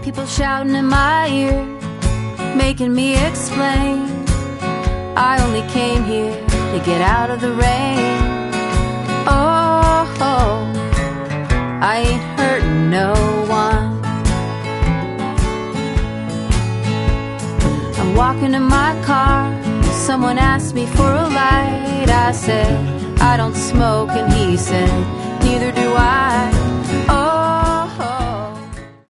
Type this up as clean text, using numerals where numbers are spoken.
People shouting in my ear, making me explain I only came here to get out of the rain. Oh, I ain't hurting no one. I'm walking in my car, someone asked me for a light. I said, I don't smoke, and he said, neither do I.